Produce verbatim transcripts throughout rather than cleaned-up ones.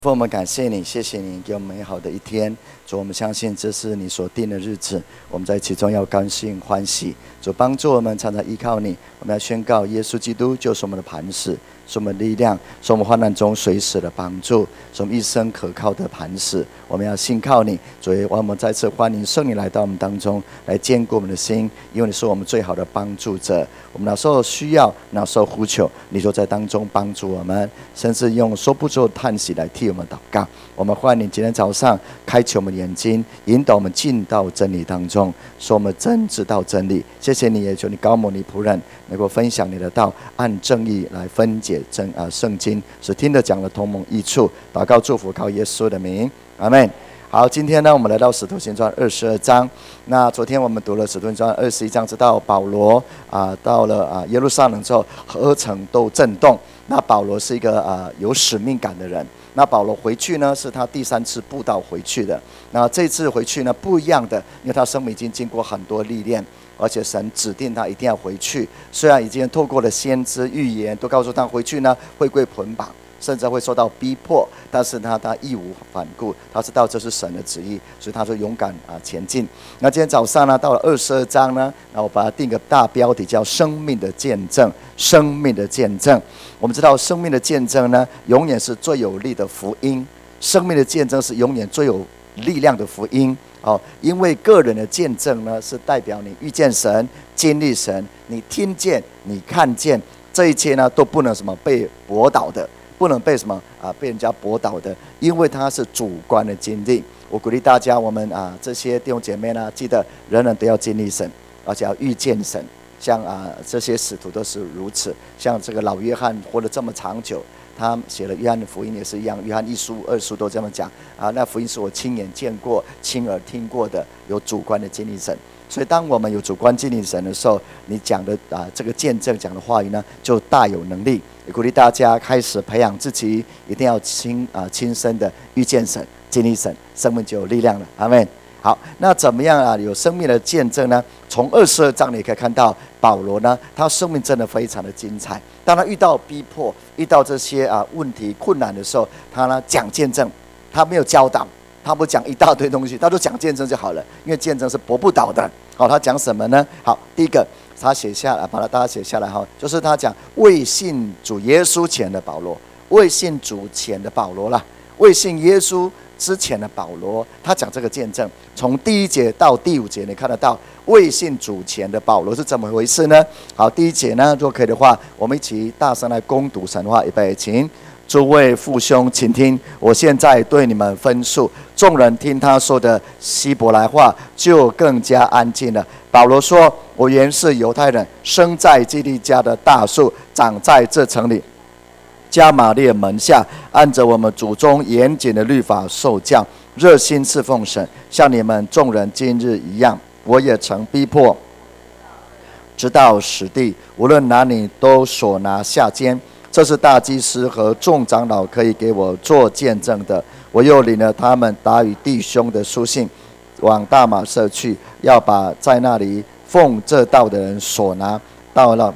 父，我们感谢你，谢谢你给我们美好的一天。主，我们相信这是你所定的日子，我们在其中要高兴欢喜。主，帮助我们常常依靠你，我们要宣告耶稣基督就是我们的磐石，是我们的力量，是我们患难中随时的帮助，是我们一生可靠的磐石。我们要信靠你，所以我们再次欢迎圣灵来到我们当中，来坚固我们的心，因为你是我们最好的帮助者。我们哪时候需要，哪时候呼求，你就在当中帮助我们，甚至用说不出的叹息来替我们祷告。我们欢迎你今天早上开启我们的眼睛，引导我们进到真理当中，使我们真知道真理。谢谢你，也求你高摩你仆人能够分享你的道，按正义来分解真啊圣经，使听得讲的同盟益处。祷告祝福靠耶稣的名，阿们。好，今天呢，我们来到《使徒行传》二十二章。那昨天我们读了《使徒行传》二十一章，知道保罗啊到了啊耶路撒冷之后，何城都震动。那保罗是一个啊有使命感的人。那保罗回去呢，是他第三次布道回去的。那这次回去呢，不一样的，因为他生命已经经过很多历练，而且神指定他一定要回去。虽然已经透过了先知预言，都告诉他回去呢会归捆绑，甚至会受到逼迫，但是他他义无反顾，他知道这是神的旨意，所以他就勇敢啊前进。那今天早上呢，到了二十二章呢，那我把它定个大标题叫“生命的见证”。生命的见证，我们知道生命的见证呢，永远是最有力的福音。生命的见证是永远最有力量的福音哦，因为个人的见证呢，是代表你遇见神、经历神，你听见、你看见，这一切呢都不能什么被驳倒的。不能被什么啊被人家驳倒的，因为它是主观的经历。我鼓励大家，我们啊这些弟兄姐妹呢，记得人人都要经历神，而且要遇见神。像啊这些使徒都是如此，像这个老约翰活得这么长久，他写了约翰的福音也是一样，约翰一书、二书都这么讲啊。那福音是我亲眼见过、亲耳听过的，有主观的经历神。所以当我们有主观经历神的时候，你讲的啊这个见证讲的话语呢，就大有能力。也鼓励大家开始培养自己，一定要亲啊亲身的遇见神、经历神，生命就有力量了。阿们。好，那怎么样啊？有生命的见证呢？从二十二章你可以看到，保罗呢，他生命真的非常的精彩。当他遇到逼迫、遇到这些啊问题、困难的时候，他呢讲见证，他没有教导。他不讲一大堆东西，他就讲见证就好了，因为见证是驳不倒的。好，他讲什么呢？好，第一个他写下来，把它大家写下来哈，就是他讲未信主耶稣前的保罗，未信主前的保罗啦，未信耶稣之前的保罗，他讲这个见证，从第一节到第五节，你看得到未信主前的保罗是怎么回事呢？好，第一节呢，如果可以的话，我们一起大声来攻读神话，预备，请。诸位父兄，请听，我现在对你们分述。众人听他说的希伯来话，就更加安静了。保罗说：“我原是犹太人，生在基利家的大树，长在这城里，加玛列门下，按着我们祖宗严谨的律法受教，热心侍奉神，像你们众人今日一样。我也曾逼迫，直到死地，无论哪里都所拿下监。这是大祭司和众长老可以给我做见证的。我又领了他们打与弟兄的书信，往大马色去，要把在那里奉这道的人所拿到了。”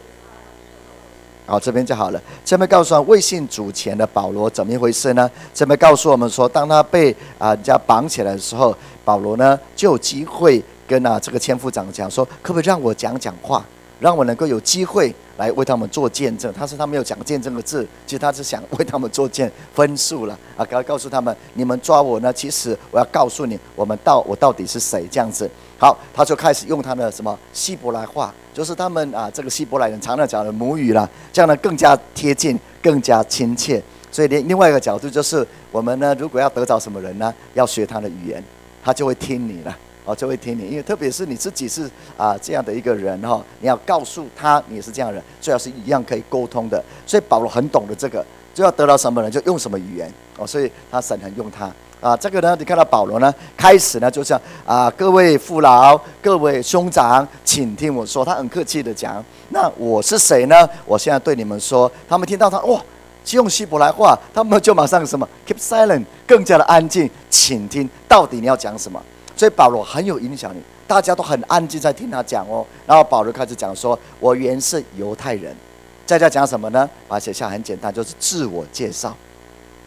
好，这边就好了。这边告诉我们，未信主前的保罗怎么一回事呢？这边告诉我们说，当他被啊人家绑起来的时候，保罗呢就有机会跟啊这个千夫长讲说，可不可以让我讲讲话？让我能够有机会来为他们做见证。他说他没有讲见证的字，其实他是想为他们做见分数了啊！刚告诉他们，你们抓我呢，其实我要告诉你，我们到我到底是谁这样子。好，他就开始用他的什么希伯来话，就是他们啊这个希伯来人常常讲的母语啦，这样呢更加贴近，更加亲切。所以另外一个角度就是，我们呢如果要得着什么人呢，要学他的语言，他就会听你了。哦，就会听你，因为特别是你自己是啊、呃、这样的一个人哈、哦，你要告诉他你是这样的人，最好是一样可以沟通的。所以保罗很懂得这个，就要得到什么人就用什么语言哦，所以他神很用他啊。这个呢，你看到保罗呢，开始呢就像啊各位父老、各位兄长，请听我说，他很客气的讲，那我是谁呢？我现在对你们说，他们听到他哇。用希伯来话，他们就马上什么 keep silent， 更加的安静，倾听到底你要讲什么。所以保罗很有影响力，大家都很安静在听他讲哦。然后保罗开始讲说：“我原是犹太人。”在这讲什么呢？把它写下很简单，就是自我介绍。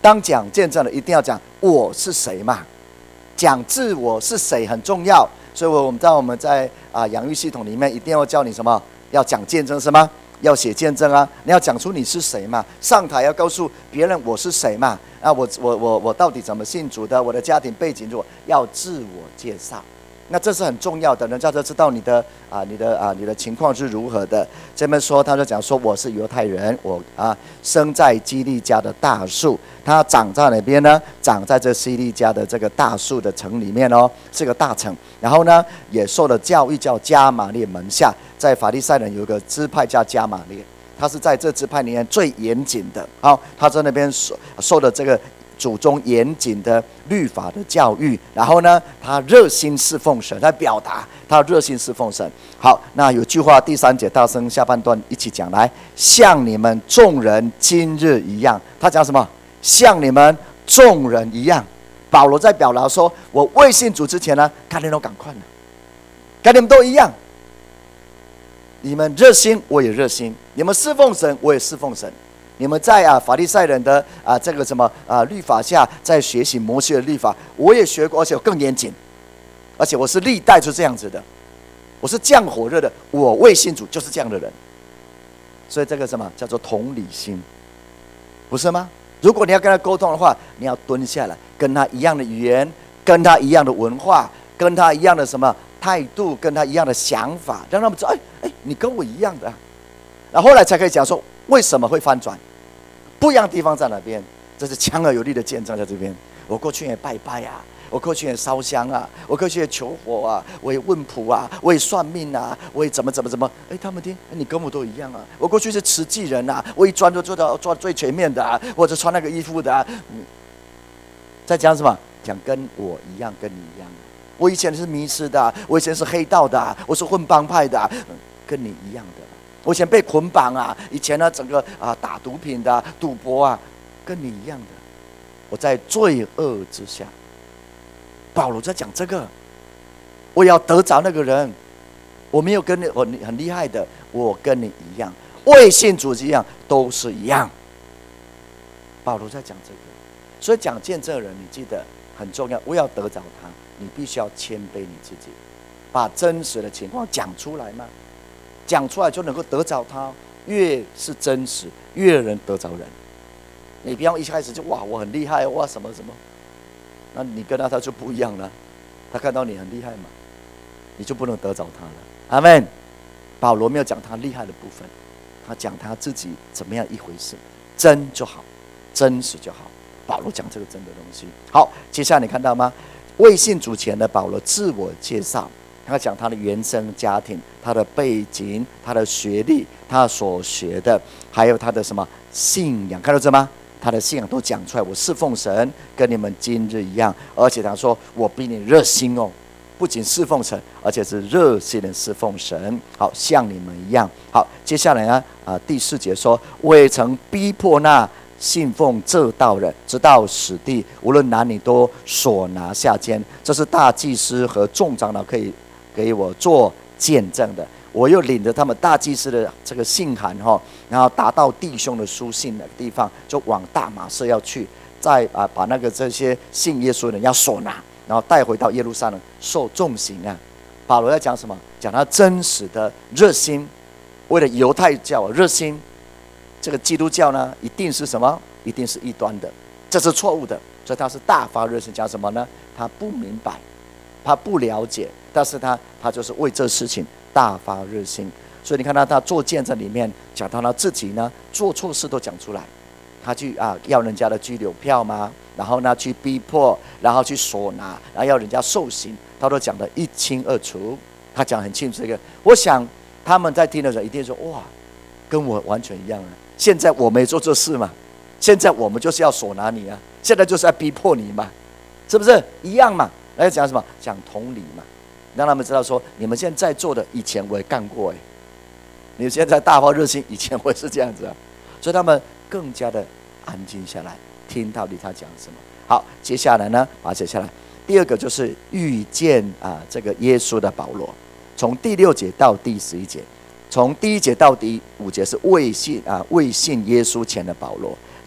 当讲见证的，一定要讲我是谁嘛，讲自我是谁很重要。所以我们在我们在啊养育系统里面，一定要教你什么？要讲见证是吗？要写见证啊！你要讲出你是谁嘛，上台要告诉别人我是谁嘛。啊，我我我我到底怎么信主的？我的家庭背景，我要自我介绍。那这是很重要的，人家就知道你的啊，你的啊，你的情况是如何的。这边说，他就讲说，我是犹太人，我啊生在基利家的大树，他长在哪边呢？长在这基利家的这个大树的城里面哦，是个大城。然后呢，也受了教育，叫加玛列门下，在法利赛人有一个支派叫加玛列，他是在这支派里面最严谨的。好，他在那边受受的这个祖宗严谨的律法的教育，然后呢，他热心侍奉神，他表达他热心侍奉神。好，那有句话第三节大声下半段一起讲来，像你们众人今日一样。他讲什么？像你们众人一样。保罗在表达说，我未信主之前呢，跟你们都赶快了，跟你们都一样。你们热心，我也热心；你们侍奉神，我也侍奉神。你们在啊法利赛人的啊这个什么啊律法下，在学习摩西的律法，我也学过，而且我更严谨，而且我是历代就这样子的，我是这样火热的，我未信主就是这样的人，所以这个什么叫做同理心，不是吗？如果你要跟他沟通的话，你要蹲下来，跟他一样的语言，跟他一样的文化，跟他一样的什么态度，跟他一样的想法，让他们知道，哎哎，你跟我一样的、啊，然后后来才可以讲说为什么会翻转。不一样的地方在哪边？这是强而有力的见证在这边。我过去也拜拜啊，我过去也烧香啊，我过去也求佛啊，我也问卜啊，我也算命啊，我也怎么怎么怎么。哎，他们听，你跟我都一样啊。我过去是慈济人啊，我一钻就做到做最全面的啊，或者穿那个衣服的啊。嗯、在讲什么？讲跟我一样，跟你一样。我以前是迷失的、啊，我以前是黑道的、啊，我是混帮派的、啊，跟你一样的。我以前被捆绑啊，以前呢整个啊打毒品的、啊、赌博啊，跟你一样的。我在罪恶之下，保罗在讲这个，我要得着那个人，我没有跟你我很厉害的，我跟你一样，未信主一样，都是一样。保罗在讲这个，所以讲见证人，你记得很重要，我要得着他，你必须要谦卑你自己，把真实的情况讲出来嘛。讲出来就能够得着他，越是真实，越能得着人。你不要一开始就哇我很厉害哇什么什么，那你跟他他就不一样了。他看到你很厉害嘛，你就不能得着他了。阿们。保罗没有讲他厉害的部分，他讲他自己怎么样一回事，真就好，真实就好。保罗讲这个真的东西。好，接下来你看到吗？未信主前的保罗自我介绍。他讲他的原生家庭，他的背景，他的学历，他所学的，还有他的什么信仰，看到这吗？他的信仰都讲出来。我侍奉神，跟你们今日一样。而且他说，我比你热心哦，不仅侍奉神，而且是热心的侍奉神。好，像你们一样。好，接下来呢？啊，第四节说，我也曾逼迫那信奉这道人，直到死地，无论男女都所拿下监。这是大祭司和众长老可以给我做见证的。我又领着他们大祭司的这个信函哈，然后达到弟兄的书信的地方，就往大马色要去，再啊把那个这些信耶稣的人要所拿，然后带回到耶路撒冷受重刑啊。保罗在讲什么？讲他真实的热心，为了犹太教热心。这个基督教呢，一定是什么？一定是异端的，这是错误的。所以他是大发热心，讲什么呢？他不明白，他不了解，但是他他就是为这事情大发热心。所以你看到他做见证里面讲到他自己呢，做错事都讲出来。他去啊要人家的居留票嘛，然后呢去逼迫，然后去索拿，然后要人家受刑，他都讲得一清二楚。他讲很清楚这个，我想他们在听的人一定说：哇，跟我完全一样啊！现在我没做这事嘛，现在我们就是要索拿你啊，现在就是要逼迫你嘛，是不是一样嘛？来讲什么？讲同理嘛，让他们知道说，你们现在做的，以前我也干过哎。你现在大发热心，以前我也是这样子啊，所以他们更加的安静下来，听到底他讲什么。好，接下来呢，把它写下来。第二个就是遇见啊，这个耶稣的保罗，从第六节到第十一节，从第一节到第五节是未信啊未信耶稣前的保罗，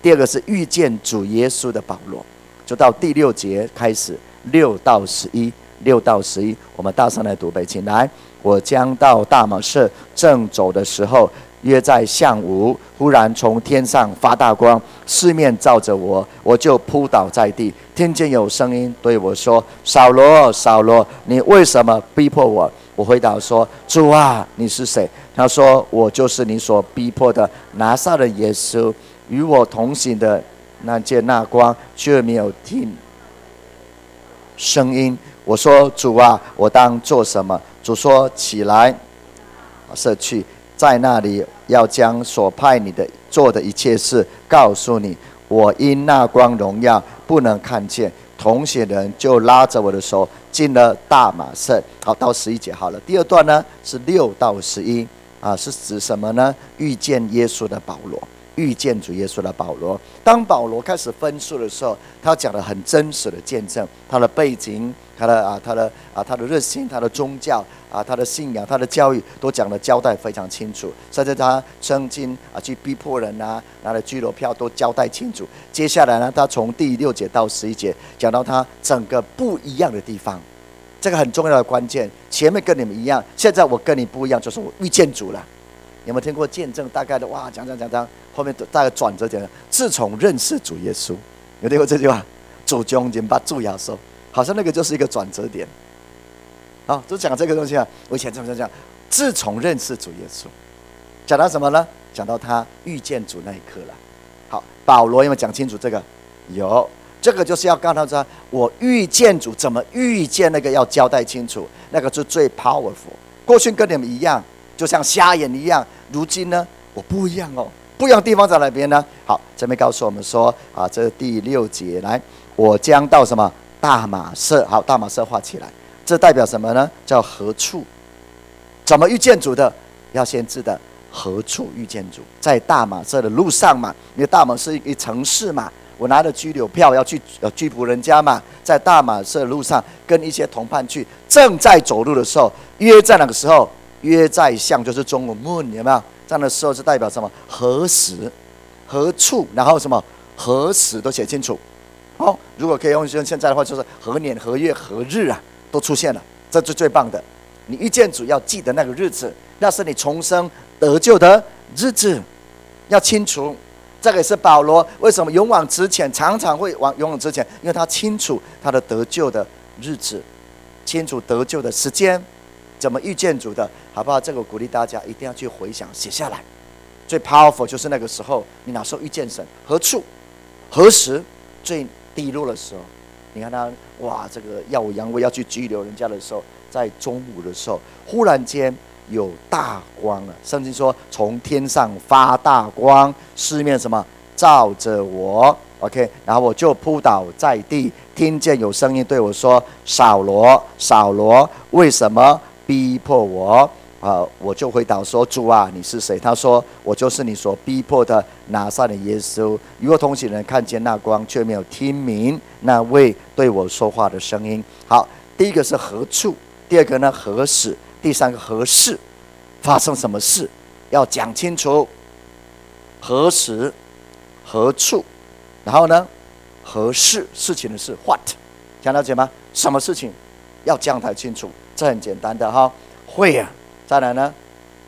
第二个是遇见主耶稣的保罗，就到第六节开始，六到十一，六到十一，我们大声来读背，请来。我将到大马士，正走的时候，约在向午，忽然从天上发大光，四面照着我，我就扑倒在地，听见有声音对我说：“扫罗，扫罗，你为什么逼迫我？”我回答说：“主啊，你是谁？”他说：“我就是你所逼迫的拿撒勒耶稣。与我同行的那见那光，却没有听声音。”我说：“主啊，我当做什么？”主说：“起来，舍去，在那里要将所派你的做的一切事告诉你。”我因那光荣耀不能看见，同行人就拉着我的手进了大马色。好，到十一节好了。第二段呢是六到十一啊，是指什么呢？遇见耶稣的保罗。遇见主耶稣的保罗，当保罗开始分述的时候，他讲了很真实的见证，他的背景，他的啊，他的啊，他的热心，他的宗教啊，他的信仰，他的教育，都讲的交代非常清楚。甚至他曾经啊去逼迫人啊，拿了拘留票都交代清楚。接下来呢，他从第六节到十一节讲到他整个不一样的地方，这个很重要的关键。前面跟你们一样，现在我跟你不一样，就是我遇见主了。有没有听过见证？大概的哇，讲讲讲讲，后面大概转折点。自从认识主耶稣，有听过这句话？主将人把主耶稣，好像那个就是一个转折点。好，就讲这个东西啊。我以前这么讲，自从认识主耶稣，讲到什么呢？讲到他遇见主那一刻了。好，保罗有没有讲清楚这个？有，这个就是要告诉他，我遇见主，怎么遇见那个要交代清楚，那个是最 powerful。过去跟你们一样。就像瞎眼一样，如今呢，我不一样哦，不一样的地方在哪边呢？好，这边告诉我们说啊，这第六节来，我将到什么大马色？好，大马色画起来，这代表什么呢？叫何处？怎么遇见主的？要先知道何处遇见主，在大马色的路上嘛，因为大马是一个城市嘛，我拿着拘留票要去呃拘捕人家嘛，在大马色的路上跟一些同伴去，正在走路的时候，约在哪个时候？约在向就是中午 moon 有没有？这样的时候是代表什么？何时、何处，然后什么何时都写清楚。哦，如果可以用现在的话，就是何年何月何日啊，都出现了，这是最棒的。你遇见主要记得那个日子，那是你重生得救的日子，要清楚。这个也是保罗为什么勇往直前，常常会往勇往直前，因为他清楚他的得救的日子，清楚得救的时间。怎么遇见主的，好不好？这个鼓励大家一定要去回想，写下来。最 powerful 就是那个时候，你哪时候遇见神？何处？何时？最低落的时候。你看他，哇，这个耀武扬威要去拘留人家的时候，在中午的时候，忽然间有大光了。圣经说，从天上发大光，四面什么照着我。OK， 然后我就扑倒在地，听见有声音对我说：“扫罗，扫罗，为什么逼迫我？”啊，我就回答说：“主啊，你是谁？”他说：“我就是你所逼迫的拿撒勒耶稣。”与我同行人看见那光，却没有听明那位对我说话的声音。好，第一个是何处，第二个呢何时，第三个何事，发生什么事要讲清楚。何时、何处，然后呢何事，事情的事 what， 讲了解吗？什么事情要讲太清楚，这很简单的哈。会啊。再来呢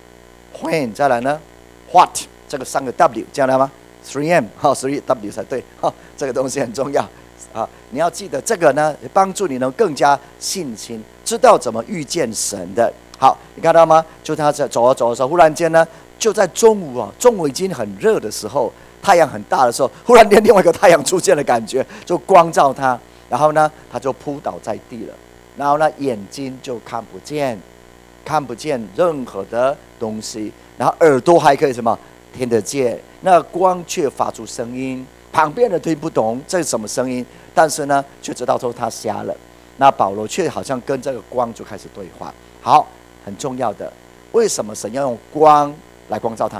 ，when 再来呢 ，what 这个三个 W 这样来吗 ？three M 哈 ，three W 才对哈，这个东西很重要啊！你要记得这个呢，帮助你能更加信心，知道怎么遇见神的。好，你看到吗？就他在走啊走的时候，忽然间呢，就在中午啊，中午已经很热的时候，太阳很大的时候，忽然间另外一个太阳出现的感觉，就光照他，然后呢，他就扑倒在地了，然后呢，眼睛就看不见。看不见任何的东西，然后耳朵还可以什么听得见，那光却发出声音，旁边人听不懂这是什么声音，但是呢，却知道说他瞎了。那保罗却好像跟这个光就开始对话。好，很重要的，为什么神要用光来光照他？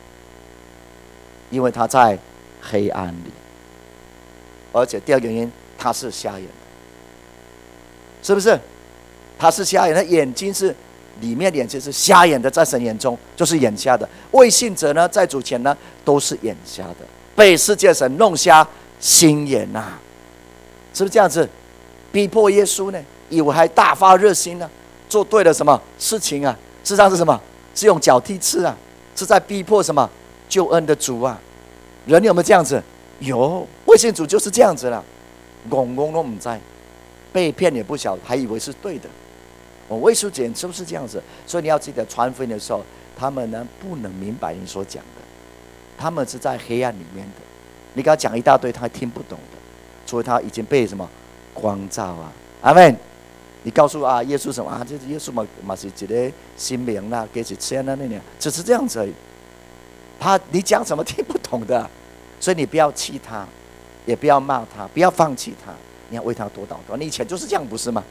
因为他在黑暗里，而且第二个原因，他是瞎眼的，是不是？他是瞎眼，他眼睛是。里面眼睛是瞎眼的，在神眼中就是眼瞎的。未信者呢，在主前呢都是眼瞎的。 被世界神弄瞎心眼呐、啊，是不是这样子？逼迫耶稣呢，以为还大发热心呢、啊，做对了什么事情啊？事实上是什么？是用脚踢刺啊，是在逼迫什么救恩的主啊？人有没有这样子？有，未信主就是这样子了，懵懵都不在，被骗也不晓得，还以为是对的。我未书简是不是这样子？所以你要记得传福音的时候，他们呢不能明白你所讲的，他们是在黑暗里面的。你给他讲一大堆，他还听不懂的，所以他已经被什么光照啊？阿们。你告诉啊，耶稣什么啊？这耶稣嘛嘛是一个新名啦，给是签啦那样，只是这样子而已。他你讲什么听不懂的，所以你不要气他，也不要骂他，不要放弃他，你要为他多祷告。你以前就是这样，不是吗？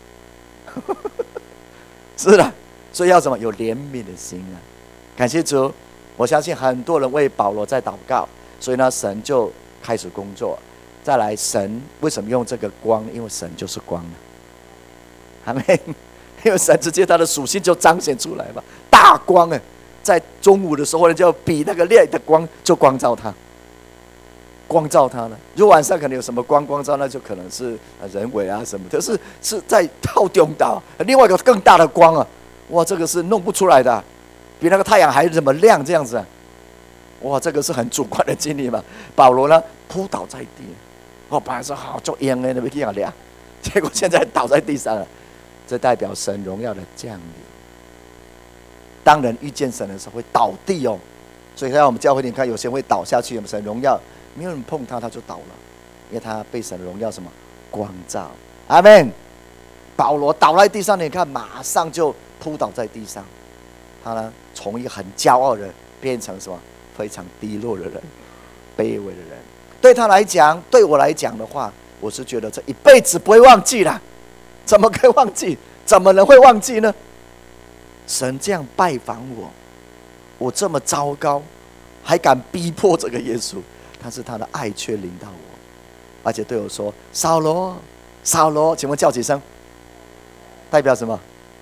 是的，所以要什么？有怜悯的心啊！感谢主，我相信很多人为保罗在祷告，所以呢，神就开始工作。再来，神为什么用这个光？因为神就是光啊。阿们，因为神直接他的属性就彰显出来嘛，大光啊，在中午的时候呢，就比那个亮的光就光照他，光照他了。如果晚上可能有什么光光照，那就可能是人为啊什么，可是是在套中岛另外一个更大的光啊，哇，这个是弄不出来的、啊，比那个太阳还怎么亮这样子、啊，哇，这个是很主观的经历嘛。保罗呢扑倒在地，我本来说好做烟的，那边这样亮，结果现在倒在地上了。这代表神荣耀的降临。当人遇见神的时候会倒地哦，所以在我们教会你看，有些人会倒下去，神荣耀没有人碰他，他就倒了，因为他被神荣耀什么光照。阿们。保罗倒在地上，你看马上就扑倒在地上，他呢从一个很骄傲的人变成什么非常低落的人，卑微的人。对他来讲，对我来讲的话，我是觉得这一辈子不会忘记啦。怎么可以忘记？怎么能会忘记呢？神这样拜访我，我这么糟糕，还敢逼迫这个耶稣，但是他的爱却临到我，而且对我说：“扫罗，扫罗，请问叫几声？代表什么？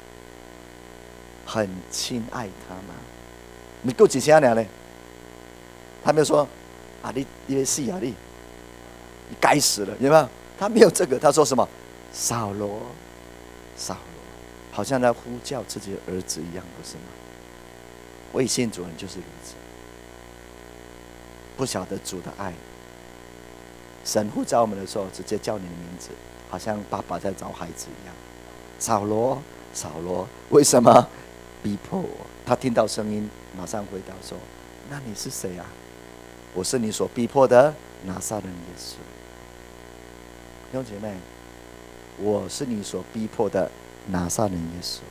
很亲爱他吗？你够几声了呢？他没有说啊，你你别死啊，你你该死了，有没有？他没有这个，他说什么？扫罗，扫罗，好像在呼叫自己的儿子一样，不是吗？未信主人就是如此，不晓得主的爱。神呼召我们的时候，直接叫你的名字，好像爸爸在找孩子一样。扫罗，扫罗，为什么逼迫我？他听到声音，马上回答说：“那你是谁啊？我是你所逼迫的拿撒勒人耶稣。”弟兄姐妹，我是你所逼迫的拿撒勒人耶稣。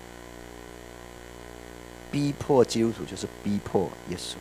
逼迫基督徒就是逼迫耶稣，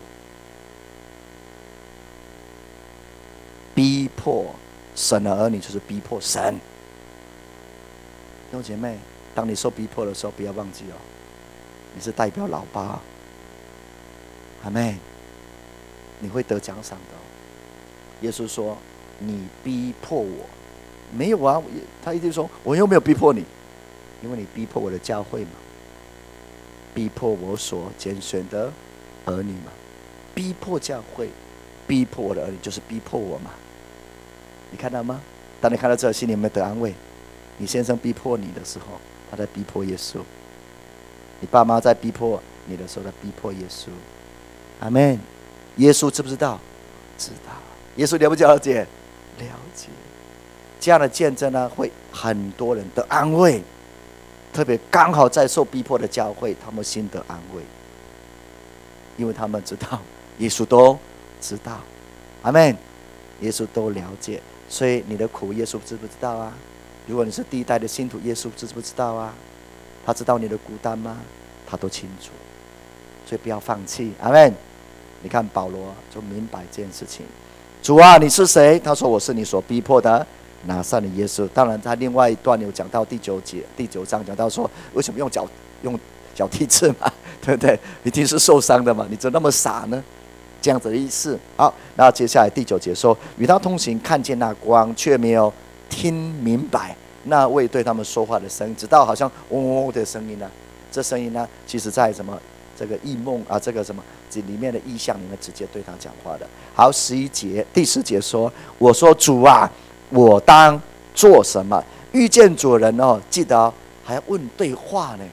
逼迫神的儿女就是逼迫神。弟兄姐妹，当你受逼迫的时候，不要忘记哦，你是代表老爸。阿们，你会得奖赏的、哦。耶稣说：“你逼迫我。”没有啊，他一直说我又没有逼迫你，因为你逼迫我的教会嘛，逼迫我所拣选的儿女嘛，逼迫教会，逼迫我的儿女就是逼迫我嘛。你看到吗？当你看到这，心里有没有得安慰？你先生逼迫你的时候，他在逼迫耶稣；你爸妈在逼迫你的时候，在逼迫耶稣。阿们。耶稣知不知道？知道。耶稣了不了解？了解。这样的见证呢，会很多人得安慰，特别刚好在受逼迫的教会，他们心得安慰，因为他们知道耶稣都知道。阿们。耶稣都了解，所以你的苦耶稣知不知道啊？如果你是第一代的信徒，耶稣知不知道啊？他知道你的孤单吗？他都清楚，所以不要放弃。阿们。你看保罗就明白这件事情。主啊，你是谁？他说：“我是你所逼迫的拿撒勒耶稣。”当然，他另外一段有讲到第九节、第九章讲到说，为什么用脚用脚踢刺嘛？对不对？一定是受伤的嘛？你怎么那么傻呢？这样子的意思。好，然后接下来第九节说：“与他同行，看见那光，却没有听明白那位对他们说话的声音，直到好像嗡嗡嗡的声音呢。这声音呢，其实在什么这个异梦啊，这个什么这里面的意象里面直接对他讲话的。好，十一节第十节说：“我说主啊，我当做什么？”遇见主人哦，记得哦，还要问对话呢。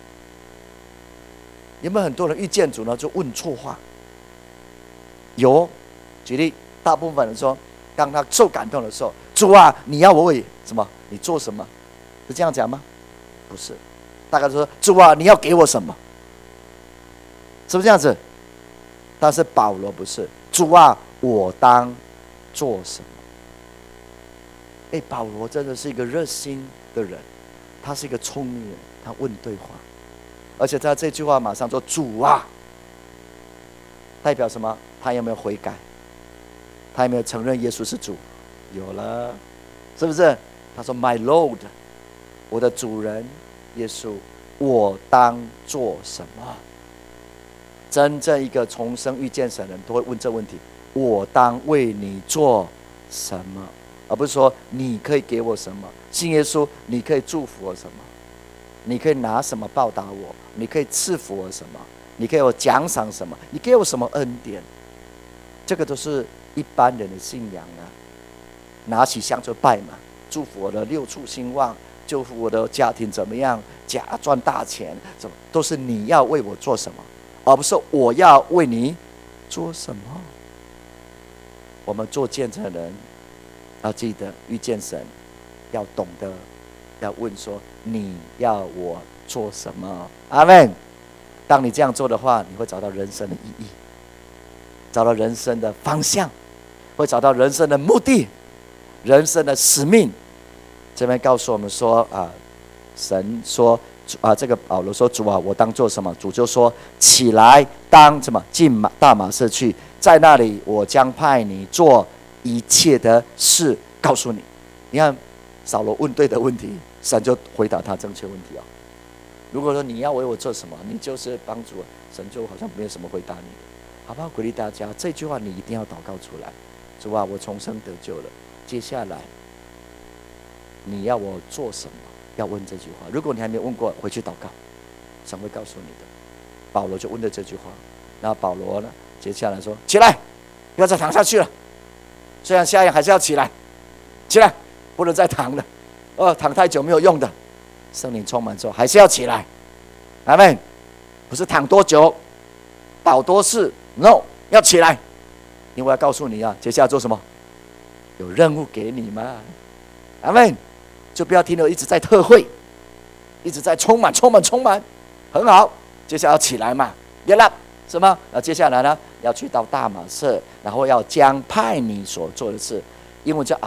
有没有很多人遇见主呢就问错话？有，举例，大部分人说，当他受感动的时候，主啊，你要我为什么？你做什么？是这样讲吗？不是，大概说主啊，你要给我什么？是不是这样子？但是保罗不是，主啊，我当做什么？哎，保罗真的是一个热心的人，他是一个聪明人，他问对话，而且他这句话马上说主啊，代表什么？他有没有悔改？他有没有承认耶稣是主？有了，是不是？他说 My Lord， 我的主人耶稣，我当做什么？真正一个重生遇见神的人都会问这问题：我当为你做什么？而不是说你可以给我什么？信耶稣，你可以祝福我什么？你可以拿什么报答我？你可以赐福我什么？你给我奖赏什么？你给我什么恩典？这个都是一般人的信仰啊！拿起香就拜嘛，祝福我的六畜兴旺，祝福我的家庭怎么样，假赚大钱，什么都是你要为我做什么，而不是我要为你做什么。我们做见证人，要记得遇见神，要懂得，要问说你要我做什么？阿们。当你这样做的话，你会找到人生的意义，找到人生的方向，会找到人生的目的，人生的使命。这边告诉我们说啊，神说啊，这个保罗说主啊，我当做什么？主就说起来，当什么？进马大马士去，在那里我将派你做一切的事，告诉你。你看扫罗问对的问题，神就回答他正确问题哦。如果说你要为我做什么，你就是帮助我，神就好像没有什么回答你的，好不好？鼓励大家，这句话你一定要祷告出来。主啊，我重生得救了，接下来你要我做什么？要问这句话。如果你还没有问过，回去祷告，神会告诉你的。保罗就问了这句话，然后保罗呢，接下来说：起来，不要再躺下去了。虽然下眼还是要起来，起来，不能再躺了。哦，躺太久没有用的。圣灵充满之后，还是要起来，阿们。不是躺多久，保多事 ，no， 要起来。因为我要告诉你啊，接下来做什么？有任务给你嘛，阿们。就不要停留一直在特会，一直在充满、充满、充满，很好。接下来要起来嘛 ，get up， 是吗？那接下来呢，要去到大马士，然后要将派你所做的事，英文叫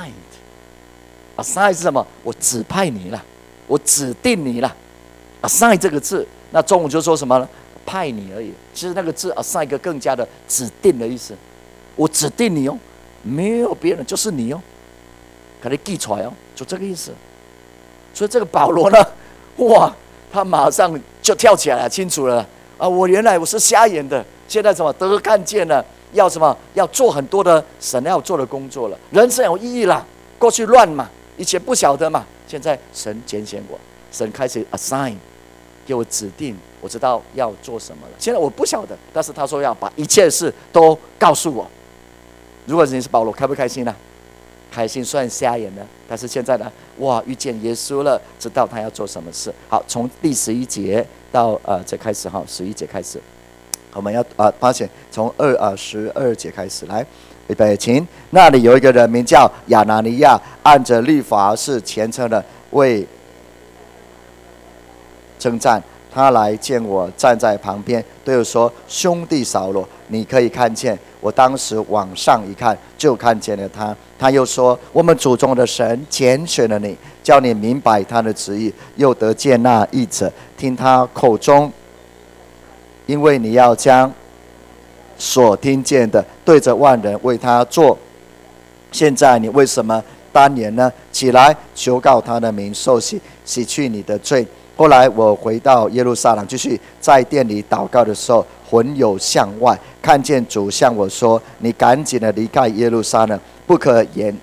assigned。assign 是什么？我指派你了。我指定你了 ，assign 这个字，那中文就说什么呢？派你而已。其实那个字 assign 一个更加的指定的意思。我指定你哦，没有别人，就是你哦，给你记出来哦，就这个意思。所以这个保罗呢，哇，他马上就跳起来了，清楚了啊！我原来我是瞎眼的，现在怎么得看见了？要什么？要做很多的神要做的工作了，人生有意义了。过去乱嘛，以前不晓得嘛。现在神拣选我，神开始 assign 给我指定，我知道要做什么了。现在我不晓得，但是他说要把一切事都告诉我。如果你是保罗，开不开心呢、啊？开心，虽然瞎眼了，但是现在呢，哇，遇见耶稣了，知道他要做什么事。好，从第十一节到呃这开始哈，十一节开始，我们要啊发现从二啊十二节开始来。预备，请。那里有一个人名叫亚拿尼亚，按着律法是虔诚的，为征战。他来见我，站在旁边，对我说：“兄弟扫罗，你可以看见。”我当时往上一看，就看见了他。他又说：“我们祖宗的神拣选了你，叫你明白他的旨意，又得见那译者，听他口中，因为你要将所听见的对着万人为他做。现在你为什么单言呢？起来，求告他的名，受洗，洗去你的罪。”后来我回到耶路撒冷，继续在店里祷告的时候，魂游向外，看见主向我说：“你赶紧的离开耶路撒冷，不可延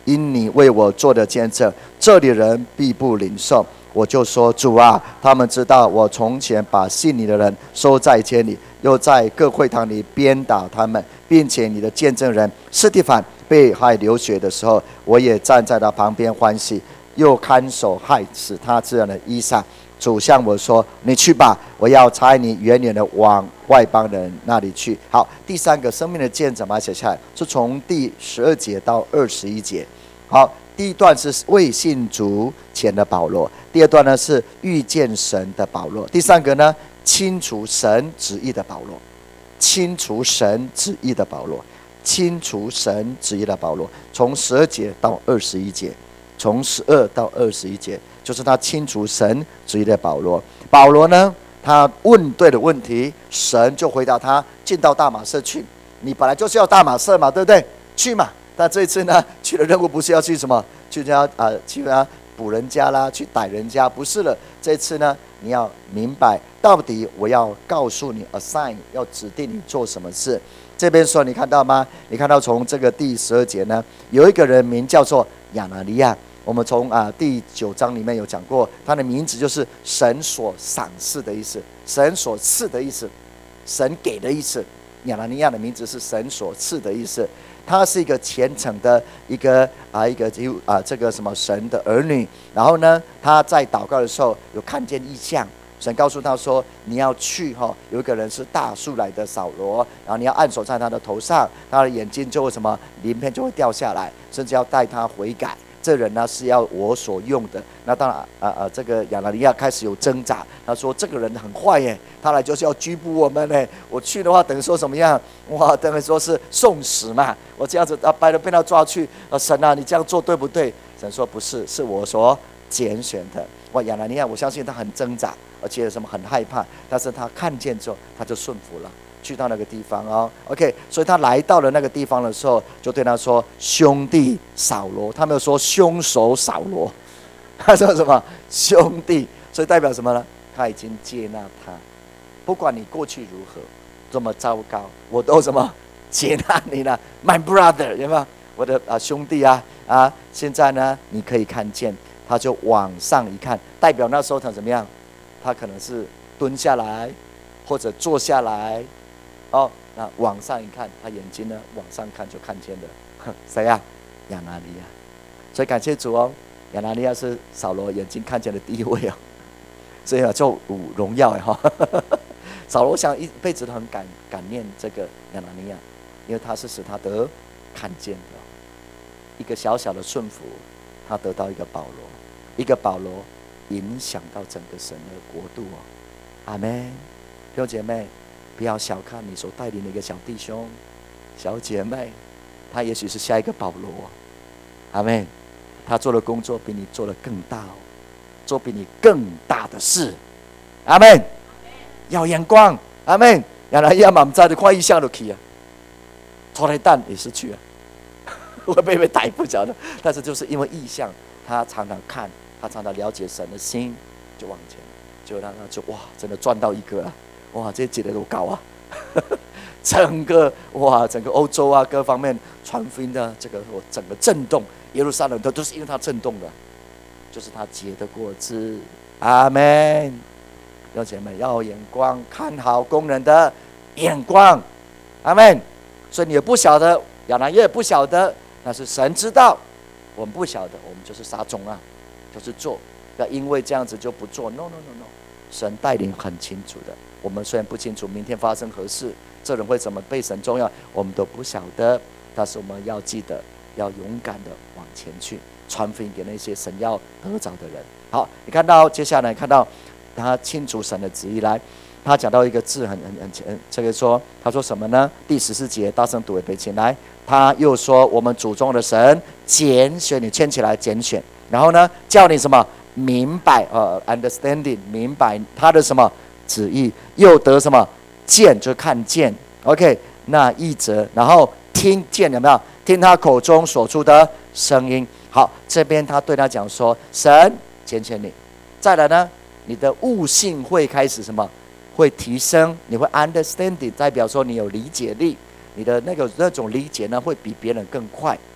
因你为我做的见证，这里人必不领受。我就说，主啊，他们知道我从前把信你的人收在监里，又在各会堂里鞭打他们，并且你的见证人司提反被害流血的时候，我也站在他旁边欢喜，又看守害死他这样的以撒。主向我说：“你去吧，我要差你远远的往外邦人那里去。”好，第三个生命的见证，把它写下来，是从第十二节到二十一节。好，第一段是未信主前的保罗，第二段呢是遇见神的保罗，第三个呢清除神旨意的保罗，清除神旨意的保罗，清除神旨意的保罗，从十二节到二十一节，从十二到二十一节。就是他清除神旨意的保罗。保罗呢，他问对了问题，神就回答他：进到大马色去。你本来就是要大马色嘛，对不对？去嘛。但这一次呢，去的任务不是要去什么，去要啊、呃，去啊捕人家啦，去逮人家，不是了。这次呢，你要明白，到底我要告诉你 ，assign 要指定你做什么事。这边说，你看到吗？你看到从这个第十二节呢，有一个人名叫做亚拿尼亚。我们从啊第九章里面有讲过，他的名字就是神所赏赐的意思，神所赐的意思，神给的意思。亚拿尼亚的名字是神所赐的意思。他是一个虔诚的一个啊一个啊这个什么神的儿女。然后呢，他在祷告的时候有看见异象，神告诉他说：“你要去哈、哦，有一个人是大树来的扫罗，然后你要按手在他的头上，他的眼睛就会什么鳞片就会掉下来，甚至要带他悔改。”这人呢是要我所用的。那当然啊啊，这个亚拿尼亚开始有挣扎，他说这个人很坏耶，他来就是要拘捕我们呢。我去的话等于说什么样？哇，等于说是送死嘛。我这样子啊，白了被他抓去啊，神啊，你这样做对不对？神说不是，是我所拣选的。哇，亚拿尼亚，我相信他很挣扎，而且什么很害怕，但是他看见之后，他就顺服了。去到那个地方哦 ，OK， 所以他来到了那个地方的时候，就对他说：“兄弟扫罗。”他没有说凶手扫罗，他说什么兄弟？所以代表什么呢？他已经接纳他，不管你过去如何，这么糟糕，我都什么接纳你了 ，My brother， 有没有？我的啊兄弟啊啊！现在呢，你可以看见，他就往上一看，代表那时候他怎么样？他可能是蹲下来，或者坐下来。哦，那往上一看，他眼睛呢往上看就看见了，谁呀、啊？亚拿尼亚。所以感谢主哦，亚拿尼亚是扫罗眼睛看见的第一位哦，所以啊就荣耀哎哈。扫罗想一辈子都很感感念这个亚拿尼亚，因为他是使他得看见的，一个小小的顺服，他得到一个保罗，一个保罗影响到整个神的国度哦。阿们，弟兄姐妹。不要小看你所带领的一个小弟兄、小姐妹，他也许是下一个保罗。阿们，他做的工作比你做的更大哦，做比你更大的事。阿们，要眼光。阿们，原来亚满在的快一下都去啊，拖来蛋也是去啊，会被被逮不着的。但是就是因为意象，他常常看，他常常了解神的心，就往前，就让他就哇，真的赚到一个啊。哇，这些节日都高啊！整个哇，整个欧洲啊，各方面传福音的这个整个震动，耶路撒冷都都是因为它震动的，就是它结的果子。阿们！弟兄姐妹要有眼光，看好工人的眼光。阿们！所以你也不晓得，亚拿也不晓得，但是神知道，我们不晓得，我们就是撒种啊，就是做，要因为这样子就不做。No no no no， 神带领很清楚的。我们虽然不清楚明天发生何事，这人会怎么被神重要，我们都不晓得。但是我们要记得，要勇敢的往前去，传福音给那些神要得着的人。好，你看到接下来看到他清楚神的旨意来，他讲到一个字很很很这个说，他说什么呢？第十四节，大声读一遍起来。他又说，我们祖宗的神拣选你，牵起来拣选，然后呢，叫你什么明白呃 ，understanding 明白他的什么。旨意，又得什么见，就看见 OK， 那一则，然后听见，有没有听他口中所出的声音？好，这边他对他讲说，神拣选你，再来呢，你的悟性会开始什么会提升，你会 understanding， 代表说你有理解力，你的那个那种理解呢会比别人更快，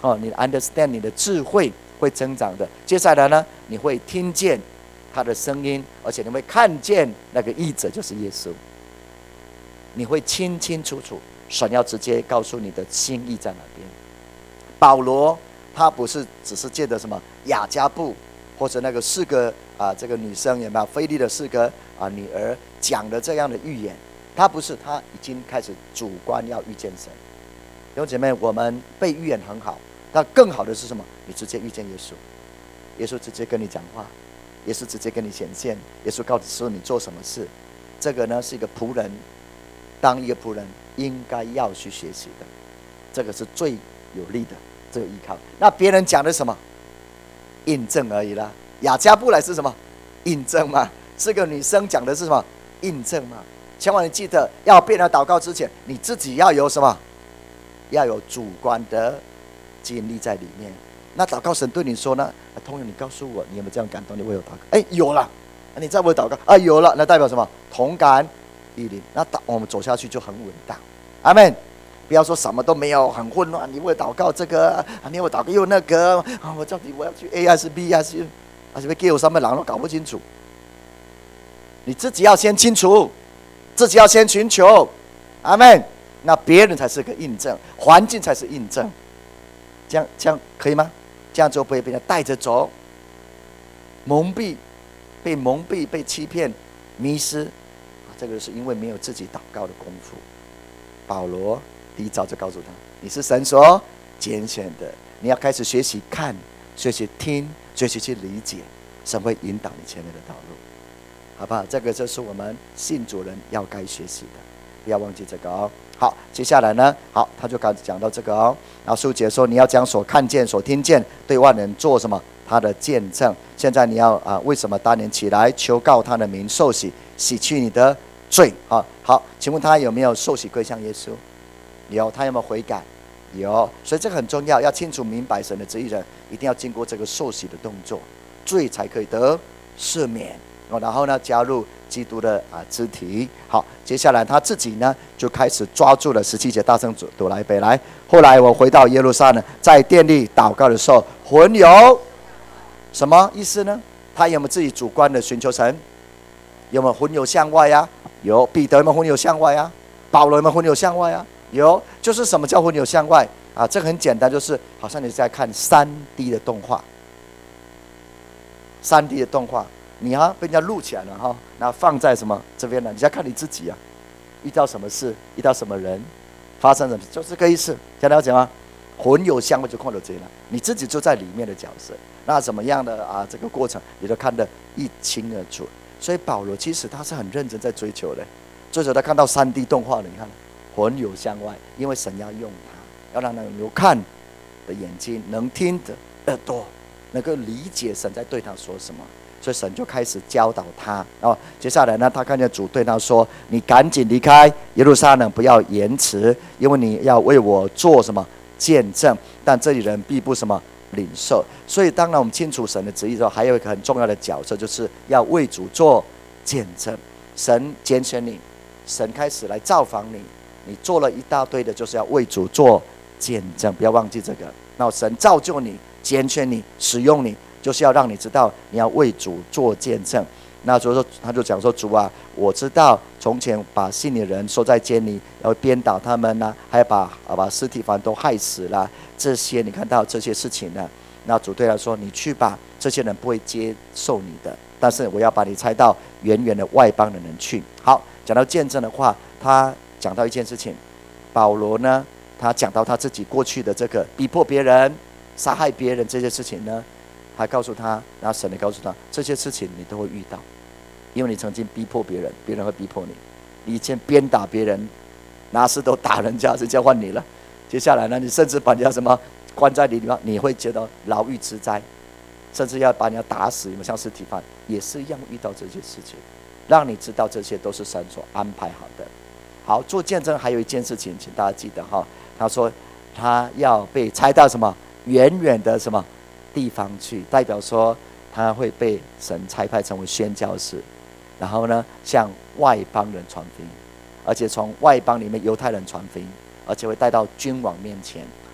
哦，你的 understand 你的智慧会增长的。接下来呢，你会听见他的声音，而且你会看见那个译者就是耶稣。你会清清楚楚，神要直接告诉你的心意在哪边。保罗他不是只是借着什么雅加布或者那个四个啊这个女生有没有菲利的四个啊女儿讲的这样的预言，他不是，他已经开始主观要遇见神。弟兄姐妹，我们被预言很好，但更好的是什么？你直接遇见耶稣，耶稣直接跟你讲话，耶稣直接跟你显现，耶稣告诉你做什么事。这个呢是一个仆人，当一个仆人应该要去学习的，这个是最有力的这个依靠。那别人讲的什么？印证而已啦。雅加布来是什么？印证嘛。这个女生讲的是什么？印证嘛。千万你记得，要别人祷告之前，你自己要有什么？要有主观的经历在里面。那祷告神对你说呢？同样你告诉我，你有没有这样感动？你为我祷告？哎，有了。你再为我祷告啊，有了。那代表什么？同感一灵。那我们走下去就很稳当。阿们。不要说什么都没有，很混乱。你为我祷告这个啊，你为我祷告又那个啊，我到底我要去 A 还是 B 还是还是被 给我上面狼都搞不清楚。你自己要先清楚，自己要先寻求。阿们。那别人才是个印证，环境才是印证。这样这样可以吗？这样就不会被人带着走，蒙蔽，被蒙蔽、被欺骗、迷失。这个是因为没有自己祷告的功夫。保罗第一早就告诉他，你是神所拣选的，你要开始学习看，学习听，学习去理解，神会引导你前面的道路，好不好？这个就是我们信主人要该学习的，不要忘记这个哦。好，接下来呢，好，他就刚讲到这个哦。然后书节说，你要将所看见、所听见对万人做什么？他的见证。现在你要啊，为什么当年起来求告他的名，受洗，洗去你的罪啊？好，请问他有没有受洗归向耶稣？有。他有没有悔改？有。所以这个很重要，要清楚明白神的旨意人，一定要经过这个受洗的动作，罪才可以得赦免。然后呢，加入基督的啊肢体。好，接下来他自己呢就开始抓住了十七节，大声读来背来。后来我回到耶路撒冷，在殿里祷告的时候，魂有什么意思呢？他有没有自己主观的寻求神？有没有魂有向外啊？有。彼得有没有魂有向外啊？保罗有没有魂有向外啊？有。就是什么叫魂有向外啊？这个很简单，就是好像你在看三 D 的动画，三 D 的动画。你啊被人家录起来了哈，然后放在什么这边呢？你在看你自己啊，遇到什么事，遇到什么人，发生什么，就这个意思。听了解吗？魂有相，我就看到这了，你自己就在里面的角色，那怎么样的啊？这个过程你都看得一清二楚。所以保罗其实他是很认真在追求的，追求他看到三 D 动画了，你看魂有向外，因为神要用他，要让他能够看的眼睛，能听的耳朵，能够理解神在对他说什么。所以神就开始教导他。然后接下来呢，他看见主对他说：“你赶紧离开耶路撒冷，不要延迟，因为你要为我做什么见证。但这里人必不什么领受。”所以当然我们清楚神的旨意之后，还有一个很重要的角色，就是要为主做见证。神拣选你，神开始来造访你，你做了一大堆的，就是要为主做见证，不要忘记这个。然后神造就你，拣选你，使用你，就是要让你知道你要为主做见证。那所以说他就讲说，主啊，我知道从前把信的人收在监里，然后鞭打他们啊，还要把把司提反都害死了，这些你看到这些事情呢？那主对他说，你去吧，这些人不会接受你的，但是我要把你差到远远的外邦的人去。好，讲到见证的话，他讲到一件事情，保罗呢，他讲到他自己过去的这个逼迫别人、杀害别人这些事情呢，还告诉他，然后神也告诉他，这些事情你都会遇到，因为你曾经逼迫别人，别人会逼迫你，你以前鞭打别人，拿石头打人家，人家换你了。接下来呢，你甚至把人家什么关在里面，你会觉得牢狱之灾，甚至要把人家打死，有没有像司提反也是一样遇到这些事情，让你知道这些都是神所安排好的。好，做见证还有一件事情，请大家记得哈，他说他要被差到什么远远的什么地方去，代表说他会被神差派成为宣教士，然后呢向外邦人传福音，而且从外邦里面犹太人传福音，而且会带到君王面前，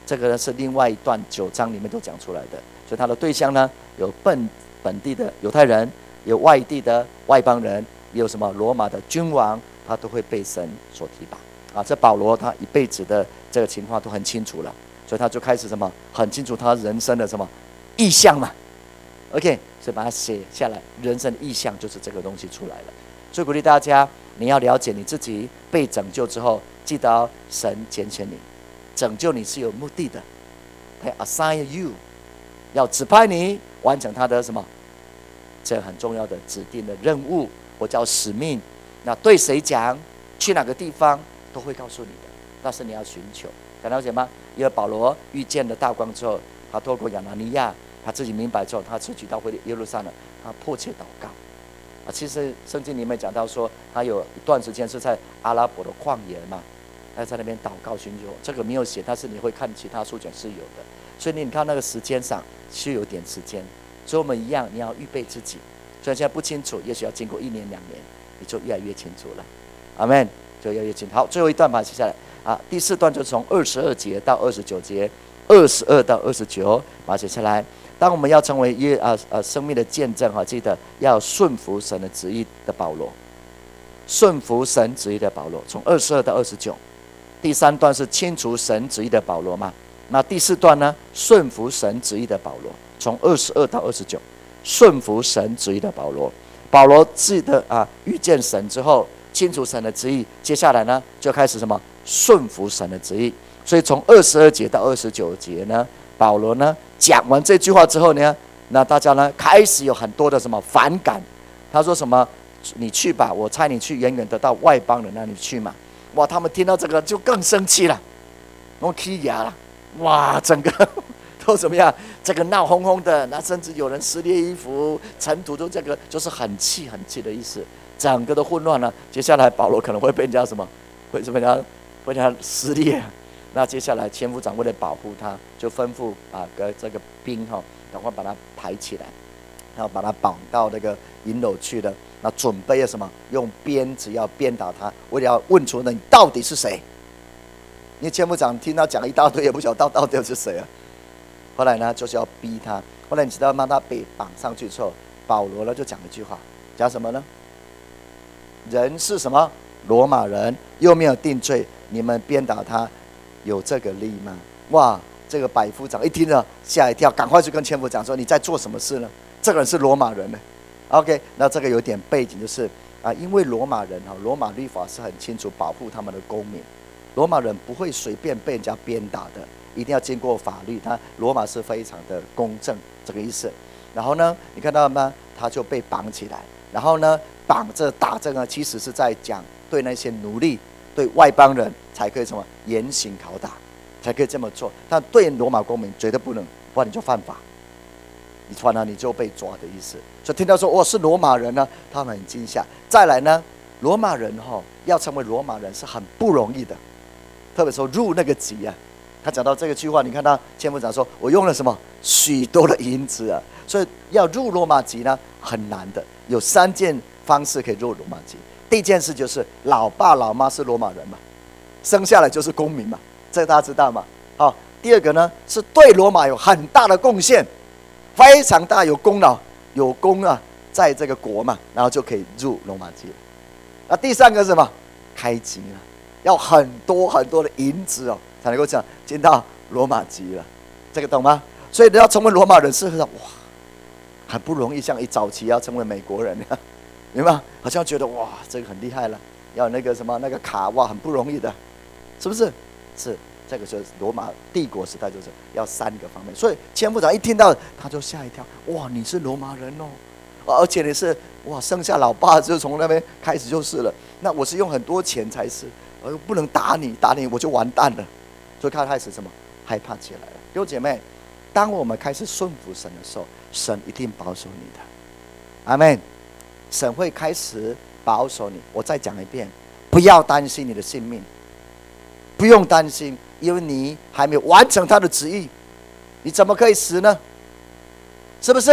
这个呢是另外一段九章里面都讲出来的。所以他的对象呢，有本本地的犹太人，有外地的外邦人，也有什么罗马的君王，他都会被神所提拔啊。这保罗他一辈子的这个情况都很清楚了，所以他就开始什么很清楚他人生的什么意向嘛。OK， 所以把它写下来，人生的意向就是这个东西出来了。所以鼓励大家，你要了解你自己被拯救之后，记得、哦、神拣选你，拯救你是有目的的，他 assign you， 要指派你完成他的什么，这很重要的指定的任务，或叫使命。那对谁讲，去哪个地方，都会告诉你的，但是你要寻求，敢了解吗？因为保罗遇见了大光之后，他透过亚拿尼亚，他自己明白之后，他出去到耶路撒冷，他迫切祷告。啊，其实圣经里面讲到说，他有一段时间是在阿拉伯的旷野嘛，他在那边祷告寻求，这个没有写，但是你会看其他书卷是有的。所以你看那个时间上是有点时间，所以我们一样，你要预备自己。虽然现在不清楚，也许要经过一年两年，你就越来越清楚了。阿们，就越来越清楚。好，最后一段把它写下来啊。第四段就从二十二节到二十九节，二十二到二十九，把它写下来。当我们要成为耶啊呃生命的见证哈，记得要顺服神的旨意的保罗，顺服神旨意的保罗，从二十二到二十九。第三段是清除神旨意的保罗嘛，那第四段呢，顺服神旨意的保罗，从二十二到二十九，顺服神旨意的保罗。保罗记得啊，遇见神之后，清楚神的旨意，接下来呢就开始什么顺服神的旨意。所以从二十二节到二十九节呢，保罗呢讲完这句话之后呢，那大家呢开始有很多的什么反感。他说什么？你去吧，我差你去远远的到外邦人那里去嘛。哇，他们听到这个就更生气了，我气牙了。哇，整个都怎么样？这个闹哄哄的，那甚至有人撕裂衣服，尘土都这个，就是很气很气的意思。整个都混乱了。接下来保罗可能会被人家什么？会被人家被人家撕裂。那接下来千夫长为了保护他，就吩咐啊，个这个兵哈，赶快把他抬起来，然后把他绑到那个营楼去了。那准备了什么？用鞭子要鞭打他，为了要问出你到底是谁。因为千夫长听他讲一大堆，也不晓得到底是谁啊。后来呢，就是要逼他。后来你知道吗？他被绑上去之后，保罗呢就讲一句话，讲什么呢？人是什么？罗马人，又没有定罪，你们鞭打他，有这个利吗？哇！这个百夫长一听了吓一跳，赶快去跟千夫长说：“你在做什么事呢？这个人是罗马人呢。” OK， 那这个有点背景，就是啊，因为罗马人哈，罗马律法是很清楚保护他们的公民，罗马人不会随便被人家鞭打的，一定要经过法律。他罗马是非常的公正，这个意思。然后呢，你看到吗？他就被绑起来，然后呢，绑着打这个，其实是在讲对那些奴隶、对外邦人才可以什么严刑拷打，才可以这么做。但对罗马公民绝对不能，不然你就犯法。你传了你就被抓的意思。所以听到说我是罗马人呢，他们很惊吓。再来呢，罗马人哈、哦、要成为罗马人是很不容易的，特别说入那个籍啊。他讲到这个句话，你看他千夫长说：“我用了什么许多的银子啊。”所以要入罗马籍呢很难的，有三件方式可以入罗马籍。第一件事就是老爸老妈是罗马人嘛，生下来就是公民嘛，这个大家知道吗？好，第二个呢是对罗马有很大的贡献。非常大，有功劳，有功啊，在这个国嘛，然后就可以入罗马籍了。那第三个是什么？开籍了，要很多很多的银子哦，才能够讲进到罗马籍了。这个懂吗？所以你要成为罗马人是哇，很不容易。像一早期要成为美国人，明白吗？好像觉得哇，这个很厉害了，要那个什么那个卡哇，很不容易的，是不是？是。这个就是罗马帝国时代，就是要三个方面。所以千夫长一听到，他就吓一跳，哇，你是罗马人哦，而且你是哇，生下老爸就从那边开始就是了。那我是用很多钱才是，而不能打你，打你我就完蛋了。所以他开始什么害怕起来了。弟兄姐妹，当我们开始顺服神的时候，神一定保守你的。阿们。神会开始保守你。我再讲一遍，不要担心你的性命，不用担心。因为你还没有完成他的旨意，你怎么可以死呢？是不是？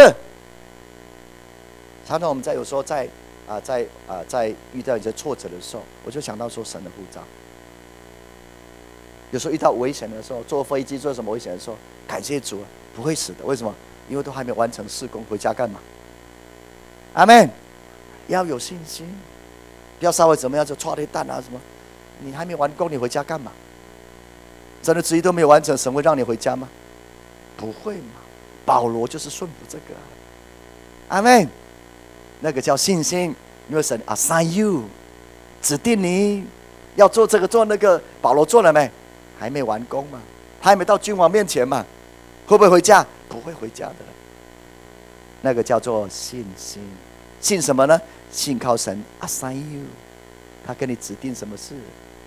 常常我们在有时候在啊、呃、在啊、呃、在遇到一些挫折的时候，我就想到说神的呼召。 有时候遇到危险的时候，坐飞机做什么危险的时候，感谢主啊，不会死的。为什么？因为都还没完成事工，回家干嘛？阿们，要有信心，不要稍微怎么样就抓雷弹啊什么，你还没完工，你回家干嘛？真的旨意都没有完成，神会让你回家吗？不会嘛。保罗就是顺服这个、啊，阿们，那个叫信心，因为神 assign you， 指定你要做这个做那个。保罗做了没？还没完工嘛，他还没到君王面前嘛，会不会回家？不会回家的。那个叫做信心，信什么呢？信靠神 assign you， 他跟你指定什么事。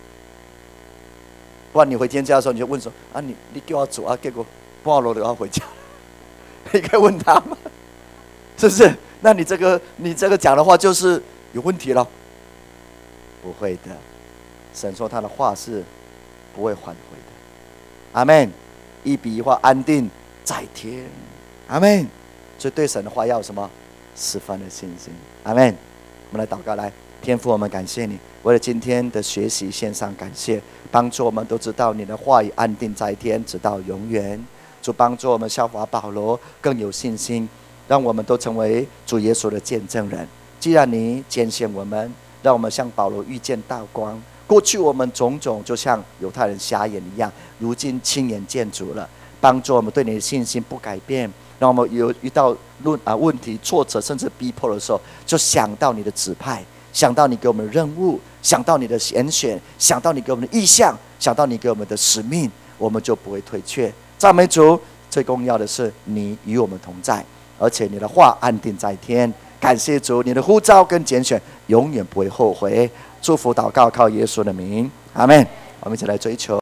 不然你回天家的时候，你就问说：啊，你你叫我走啊，结果保罗都要回家了，你可以问他吗？是不是？那你这个你这个讲的话就是有问题了。不会的，神说他的话是不会反悔的。阿们，一笔一画安定在天。阿们，所以对神的话要有什么十分的信心。阿们，我们来祷告，来，天父，我们感谢你，为了今天的学习献上感谢，帮助我们都知道你的话语安定在天，直到永远。主帮助我们效法保罗，更有信心，让我们都成为主耶稣的见证人。既然你拣选我们，让我们像保罗遇见大光。过去我们种种就像犹太人瞎眼一样，如今亲眼见主了。帮助我们对你的信心不改变，让我们有遇到论啊问题、挫折甚至逼迫的时候，就想到你的指派，想到你给我们的任务，想到你的拣选，想到你给我们的意向，想到你给我们的使命，我们就不会退却。赞美主！最重要的是你与我们同在，而且你的话安定在天。感谢主，你的呼召跟拣选永远不会后悔。祝福祷告靠耶稣的名，阿们。我们一起来追求。